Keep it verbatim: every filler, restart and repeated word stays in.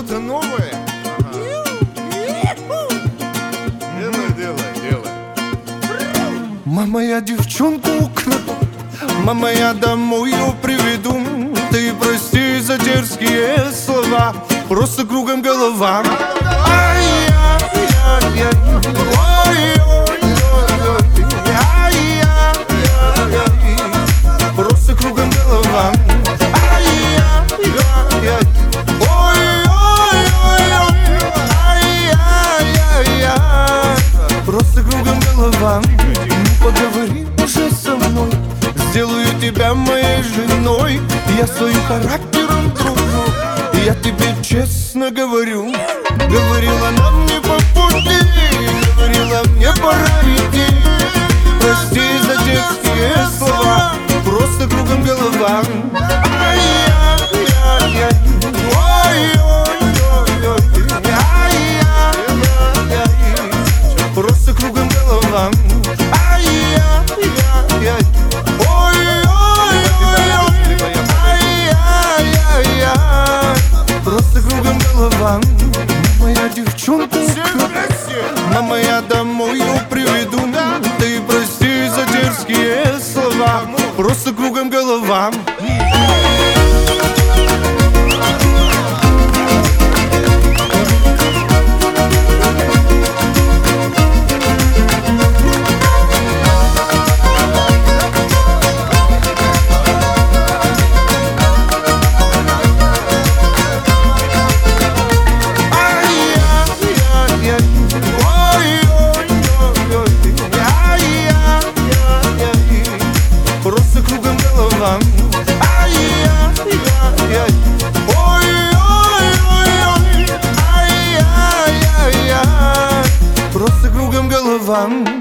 что-то новое. Ага. Делай, делай, делай. Мама, я девчонку украду, мама, я домой ее приведу. Ты прости за дерзкие слова, просто кругом голова. Ай-яй-яй-яй, ой-ой-ой-ой, ай-яй-яй-яй, просто кругом голова. Ай-яй-яй-яй, ой-ой-ой-ой, ай-яй-яй-яй, просто кругом голова. Ну поговори уже со мной, сделаю тебя моей женой. Я своим характером дружу, я тебе честно говорю. Говорила нам не по пути, говорила мне пора идти. Прости за детские слова, просто кругом голова. Ай-яй-яй-яй, ой-ой-ой-ой, ай-яй-яй-яй, просто кругом голова. Ай-яй-яй-яй, ой-ой-ой-ой, ай-яй-яй-яй, просто кругом голова. Моя девчонка украду, мама, я домой ее приведу. Ты прости за дерзкие слова, просто кругом голова. Просто кругом голова. Ай-яй-яй-яй, ой-ой-ой-ой, ай-яй-яй-яй, просто кругом голова.